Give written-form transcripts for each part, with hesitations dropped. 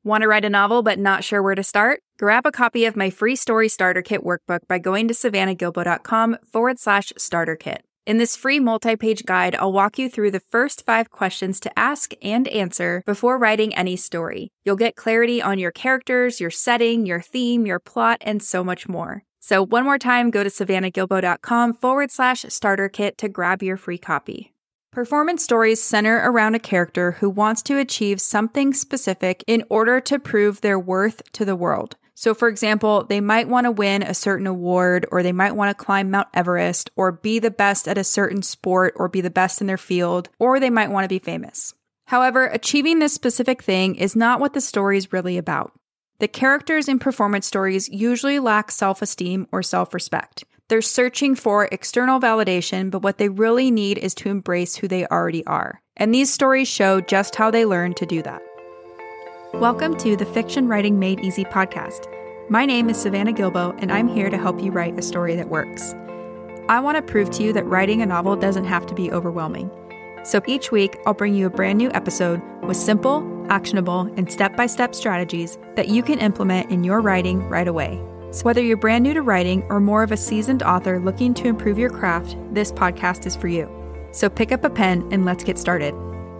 Want to write a novel but not sure where to start? Grab a copy of my free story starter kit workbook by going to savannahgilbo.com/starter kit. In this free multi-page guide, I'll walk you through the first 5 questions to ask and answer before writing any story. You'll get clarity on your characters, your setting, your theme, your plot, and so much more. So one more time, go to savannahgilbo.com/starter kit to grab your free copy. Performance stories center around a character who wants to achieve something specific in order to prove their worth to the world. So for example, they might want to win a certain award, or they might want to climb Mount Everest, or be the best at a certain sport, or be the best in their field, or they might want to be famous. However, achieving this specific thing is not what the story is really about. The characters in performance stories usually lack self-esteem or self-respect. They're searching for external validation, but what they really need is to embrace who they already are. And these stories show just how they learn to do that. Welcome to the Fiction Writing Made Easy podcast. My name is Savannah Gilbo, and I'm here to help you write a story that works. I want to prove to you that writing a novel doesn't have to be overwhelming. So each week, I'll bring you a brand new episode with simple, actionable, and step-by-step strategies that you can implement in your writing right away. So whether you're brand new to writing or more of a seasoned author looking to improve your craft, this podcast is for you. So pick up a pen and let's get started.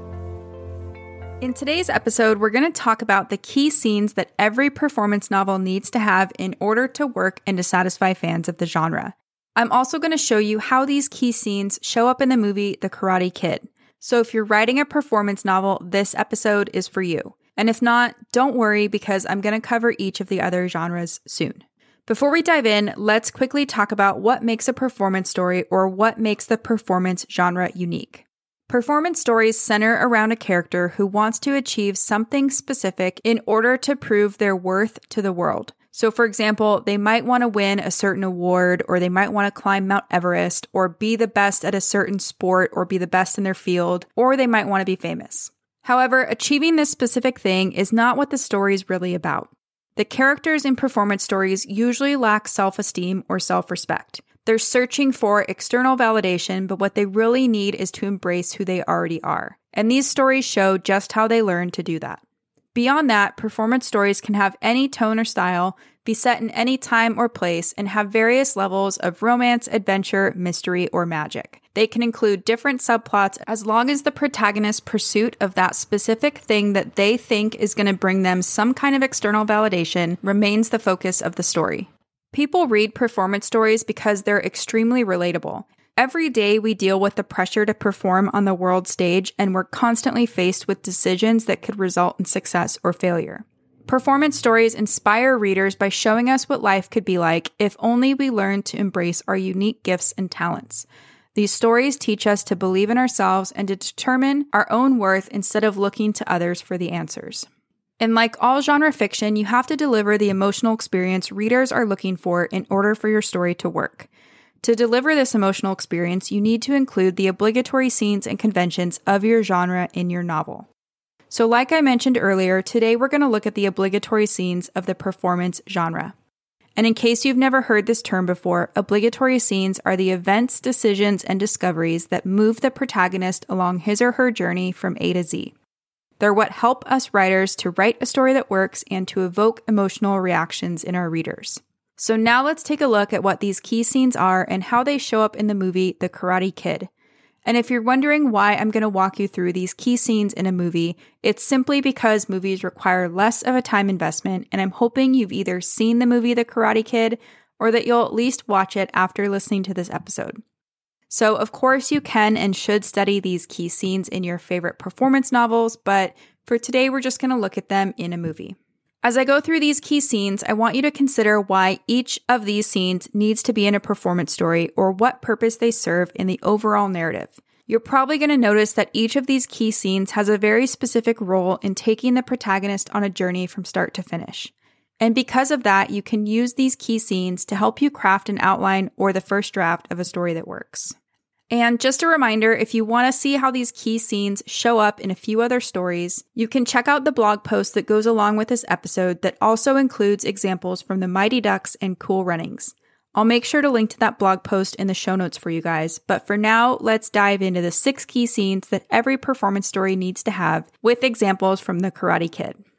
In today's episode, we're going to talk about the key scenes that every performance novel needs to have in order to work and to satisfy fans of the genre. I'm also going to show you how these key scenes show up in the movie The Karate Kid. So if you're writing a performance novel, this episode is for you. And if not, don't worry, because I'm going to cover each of the other genres soon. Before we dive in, let's quickly talk about what makes a performance story, or what makes the performance genre unique. Performance stories center around a character who wants to achieve something specific in order to prove their worth to the world. So for example, they might want to win a certain award, or they might want to climb Mount Everest, or be the best at a certain sport, or be the best in their field, or they might want to be famous. However, achieving this specific thing is not what the story is really about. The characters in performance stories usually lack self-esteem or self-respect. They're searching for external validation, but what they really need is to embrace who they already are. And these stories show just how they learn to do that. Beyond that, performance stories can have any tone or style, be set in any time or place, and have various levels of romance, adventure, mystery, or magic. They can include different subplots as long as the protagonist's pursuit of that specific thing that they think is going to bring them some kind of external validation remains the focus of the story. People read performance stories because they're extremely relatable. Every day we deal with the pressure to perform on the world stage, and we're constantly faced with decisions that could result in success or failure. Performance stories inspire readers by showing us what life could be like if only we learned to embrace our unique gifts and talents. These stories teach us to believe in ourselves and to determine our own worth instead of looking to others for the answers. And like all genre fiction, you have to deliver the emotional experience readers are looking for in order for your story to work. To deliver this emotional experience, you need to include the obligatory scenes and conventions of your genre in your novel. So like I mentioned earlier, today we're going to look at the obligatory scenes of the performance genre. And in case you've never heard this term before, obligatory scenes are the events, decisions, and discoveries that move the protagonist along his or her journey from A to Z. They're what help us writers to write a story that works and to evoke emotional reactions in our readers. So now let's take a look at what these key scenes are and how they show up in the movie The Karate Kid. And if you're wondering why I'm going to walk you through these key scenes in a movie, it's simply because movies require less of a time investment, and I'm hoping you've either seen the movie The Karate Kid or that you'll at least watch it after listening to this episode. So of course you can and should study these key scenes in your favorite performance novels, but for today we're just going to look at them in a movie. As I go through these key scenes, I want you to consider why each of these scenes needs to be in a performance story, or what purpose they serve in the overall narrative. You're probably going to notice that each of these key scenes has a very specific role in taking the protagonist on a journey from start to finish. And because of that, you can use these key scenes to help you craft an outline or the first draft of a story that works. And just a reminder, if you want to see how these key scenes show up in a few other stories, you can check out the blog post that goes along with this episode that also includes examples from the Mighty Ducks and Cool Runnings. I'll make sure to link to that blog post in the show notes for you guys, but for now, let's dive into the 6 key scenes that every performance story needs to have with examples from The Karate Kid.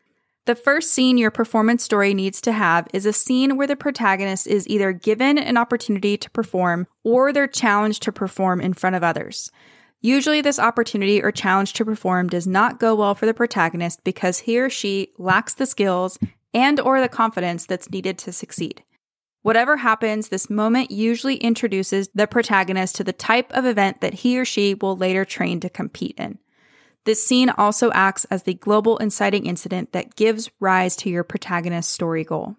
The first scene your performance story needs to have is a scene where the protagonist is either given an opportunity to perform or they're challenged to perform in front of others. Usually this opportunity or challenge to perform does not go well for the protagonist because he or she lacks the skills and or the confidence that's needed to succeed. Whatever happens, this moment usually introduces the protagonist to the type of event that he or she will later train to compete in. This scene also acts as the global inciting incident that gives rise to your protagonist's story goal.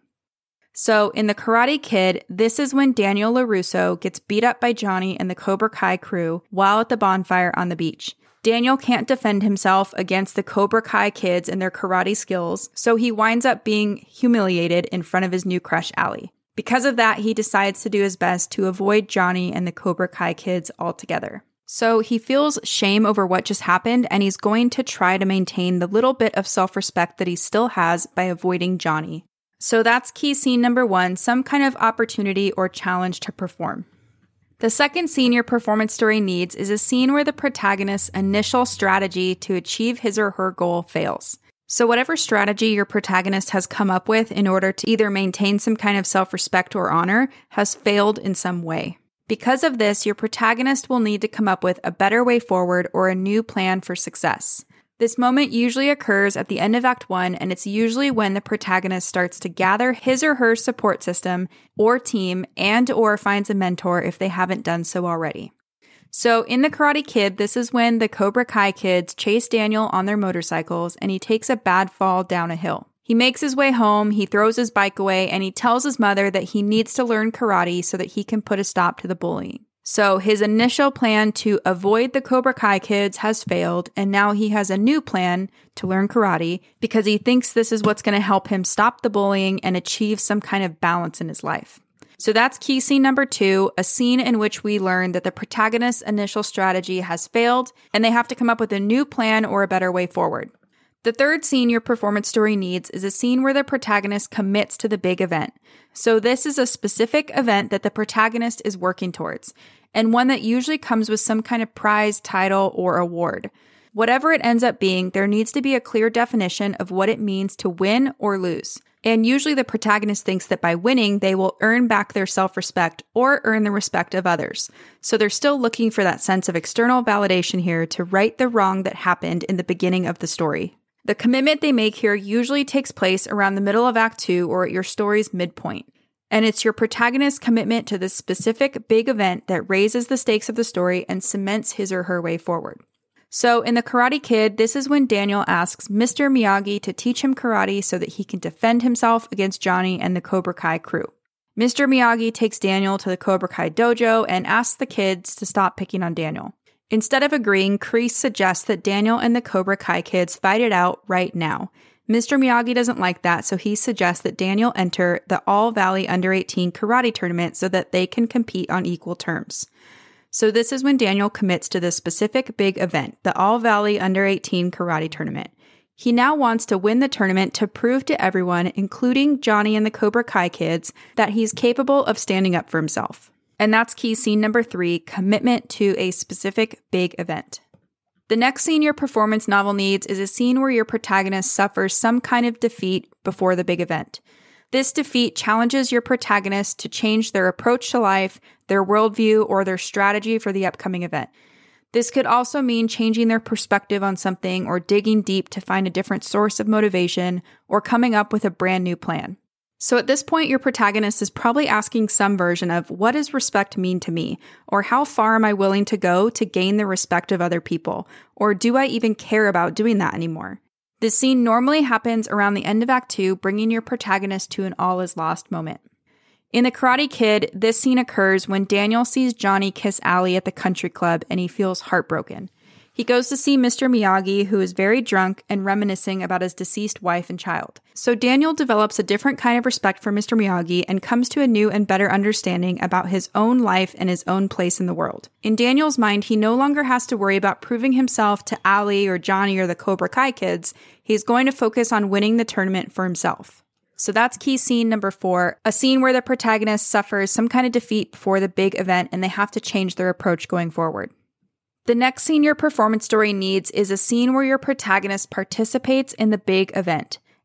So in The Karate Kid, this is when Daniel LaRusso gets beat up by Johnny and the Cobra Kai crew while at the bonfire on the beach. Daniel can't defend himself against the Cobra Kai kids and their karate skills, so he winds up being humiliated in front of his new crush, Allie. Because of that, he decides to do his best to avoid Johnny and the Cobra Kai kids altogether. So he feels shame over what just happened, and he's going to try to maintain the little bit of self-respect that he still has by avoiding Johnny. So that's key scene number 1, some kind of opportunity or challenge to perform. The second scene your performance story needs is a scene where the protagonist's initial strategy to achieve his or her goal fails. So whatever strategy your protagonist has come up with in order to either maintain some kind of self-respect or honor has failed in some way. Because of this, your protagonist will need to come up with a better way forward or a new plan for success. This moment usually occurs at the end of Act 1, and it's usually when the protagonist starts to gather his or her support system or team and or finds a mentor if they haven't done so already. So in The Karate Kid, this is when the Cobra Kai kids chase Daniel on their motorcycles and he takes a bad fall down a hill. He makes his way home, he throws his bike away, and he tells his mother that he needs to learn karate so that he can put a stop to the bullying. So his initial plan to avoid the Cobra Kai kids has failed, and now he has a new plan to learn karate because he thinks this is what's going to help him stop the bullying and achieve some kind of balance in his life. So that's key scene number 2, a scene in which we learn that the protagonist's initial strategy has failed and they have to come up with a new plan or a better way forward. The third scene your performance story needs is a scene where the protagonist commits to the big event. So this is a specific event that the protagonist is working towards, and one that usually comes with some kind of prize, title, or award. Whatever it ends up being, there needs to be a clear definition of what it means to win or lose. And usually the protagonist thinks that by winning, they will earn back their self-respect or earn the respect of others. So they're still looking for that sense of external validation here to right the wrong that happened in the beginning of the story. The commitment they make here usually takes place around the middle of Act 2 or at your story's midpoint. And it's your protagonist's commitment to this specific big event that raises the stakes of the story and cements his or her way forward. So in The Karate Kid, this is when Daniel asks Mr. Miyagi to teach him karate so that he can defend himself against Johnny and the Cobra Kai crew. Mr. Miyagi takes Daniel to the Cobra Kai dojo and asks the kids to stop picking on Daniel. Instead of agreeing, Kreese suggests that Daniel and the Cobra Kai kids fight it out right now. Mr. Miyagi doesn't like that, so he suggests that Daniel enter the All Valley Under-18 karate tournament so that they can compete on equal terms. So this is when Daniel commits to this specific big event, the All Valley Under-18 karate tournament. He now wants to win the tournament to prove to everyone, including Johnny and the Cobra Kai kids, that he's capable of standing up for himself. And that's key scene number 3, commitment to a specific big event. The next scene your performance novel needs is a scene where your protagonist suffers some kind of defeat before the big event. This defeat challenges your protagonist to change their approach to life, their worldview, or their strategy for the upcoming event. This could also mean changing their perspective on something or digging deep to find a different source of motivation or coming up with a brand new plan. So at this point, your protagonist is probably asking some version of, what does respect mean to me? Or how far am I willing to go to gain the respect of other people? Or do I even care about doing that anymore? This scene normally happens around the end of Act 2, bringing your protagonist to an all is lost moment. In The Karate Kid, this scene occurs when Daniel sees Johnny kiss Allie at the country club and he feels heartbroken. He goes to see Mr. Miyagi, who is very drunk and reminiscing about his deceased wife and child. So Daniel develops a different kind of respect for Mr. Miyagi and comes to a new and better understanding about his own life and his own place in the world. In Daniel's mind, he no longer has to worry about proving himself to Allie or Johnny or the Cobra Kai kids. He's going to focus on winning the tournament for himself. So that's key scene number 4, a scene where the protagonist suffers some kind of defeat before the big event and they have to change their approach going forward. The next scene your performance story needs is a scene where your protagonist participates in the big event.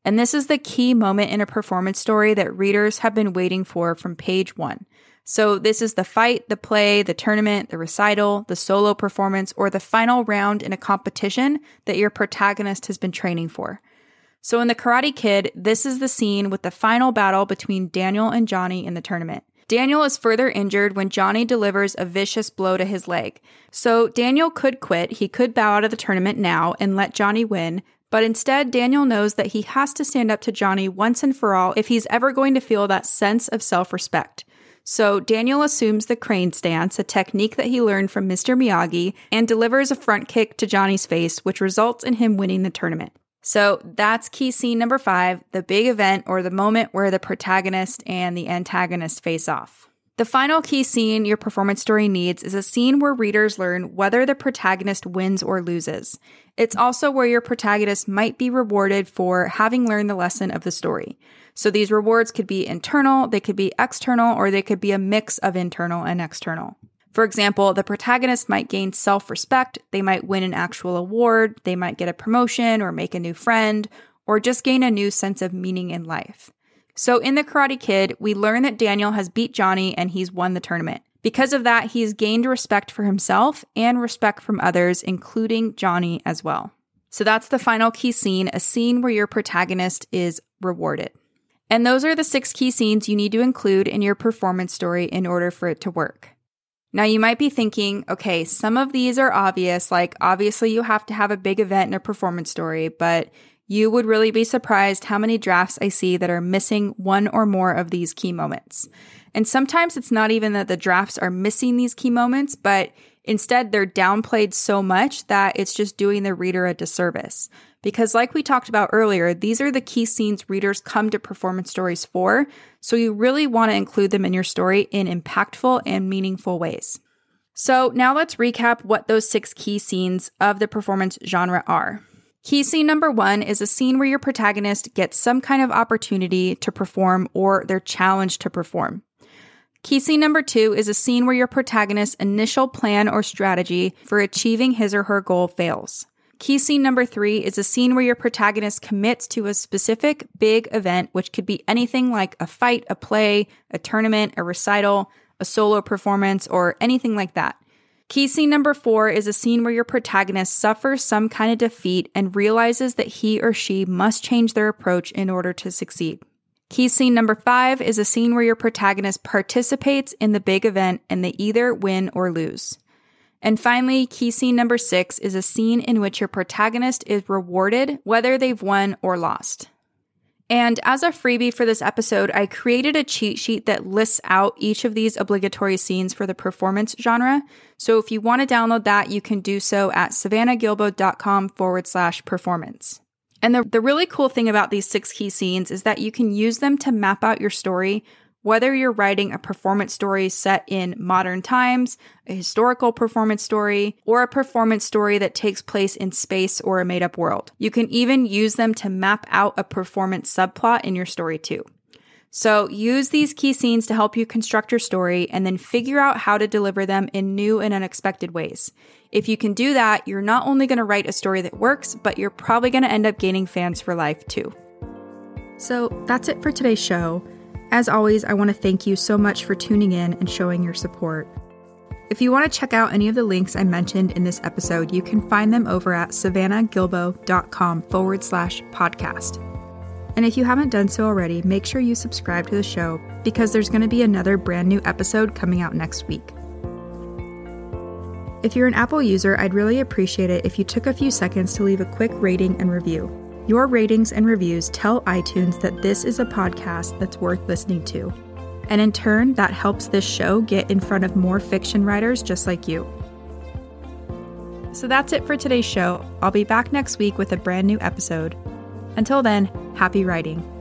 And this is the key moment in a performance story that readers have been waiting for from page 1. So this is the fight, the play, the tournament, the recital, the solo performance, or the final round in a competition that your protagonist has been training for. So in The Karate Kid, this is the scene with the final battle between Daniel and Johnny in the tournament. Daniel is further injured when Johnny delivers a vicious blow to his leg. So Daniel could quit, he could bow out of the tournament now and let Johnny win, but instead Daniel knows that he has to stand up to Johnny once and for all if he's ever going to feel that sense of self-respect. So Daniel assumes the crane stance, a technique that he learned from Mr. Miyagi, and delivers a front kick to Johnny's face, which results in him winning the tournament. So that's key scene number 5, the big event or the moment where the protagonist and the antagonist face off. The final key scene your performance story needs is a scene where readers learn whether the protagonist wins or loses. It's also where your protagonist might be rewarded for having learned the lesson of the story. So these rewards could be internal, they could be external, or they could be a mix of internal and external. For example, the protagonist might gain self-respect, they might win an actual award, they might get a promotion or make a new friend, or just gain a new sense of meaning in life. So in The Karate Kid, we learn that Daniel has beat Johnny and he's won the tournament. Because of that, he's gained respect for himself and respect from others, including Johnny as well. So that's the final key scene, a scene where your protagonist is rewarded. And those are the 6 key scenes you need to include in your performance story in order for it to work. Now you might be thinking, okay, some of these are obvious, like obviously you have to have a big event in a performance story, but you would really be surprised how many drafts I see that are missing one or more of these key moments. And sometimes it's not even that the drafts are missing these key moments, but instead they're downplayed so much that it's just doing the reader a disservice. Because like we talked about earlier, these are the key scenes readers come to performance stories for, so you really want to include them in your story in impactful and meaningful ways. So now let's recap what those 6 key scenes of the performance genre are. Key scene number 1 is a scene where your protagonist gets some kind of opportunity to perform or they're challenged to perform. Key scene number 2 is a scene where your protagonist's initial plan or strategy for achieving his or her goal fails. Key scene number 3 is a scene where your protagonist commits to a specific big event, which could be anything like a fight, a play, a tournament, a recital, a solo performance, or anything like that. Key scene number 4 is a scene where your protagonist suffers some kind of defeat and realizes that he or she must change their approach in order to succeed. Key scene number 5 is a scene where your protagonist participates in the big event and they either win or lose. And finally, key scene number 6 is a scene in which your protagonist is rewarded, whether they've won or lost. And as a freebie for this episode, I created a cheat sheet that lists out each of these obligatory scenes for the performance genre. So if you want to download that, you can do so at savannahgilbo.com/performance. And the really cool thing about these 6 key scenes is that you can use them to map out your story, whether you're writing a performance story set in modern times, a historical performance story, or a performance story that takes place in space or a made-up world. You can even use them to map out a performance subplot in your story too. So use these key scenes to help you construct your story and then figure out how to deliver them in new and unexpected ways. If you can do that, you're not only going to write a story that works, but you're probably going to end up gaining fans for life too. So that's it for today's show. As always, I want to thank you so much for tuning in and showing your support. If you want to check out any of the links I mentioned in this episode, you can find them over at savannahgilbo.com/podcast. And if you haven't done so already, make sure you subscribe to the show because there's going to be another brand new episode coming out next week. If you're an Apple user, I'd really appreciate it if you took a few seconds to leave a quick rating and review. Your ratings and reviews tell iTunes that this is a podcast that's worth listening to. And in turn, that helps this show get in front of more fiction writers just like you. So that's it for today's show. I'll be back next week with a brand new episode. Until then, happy writing.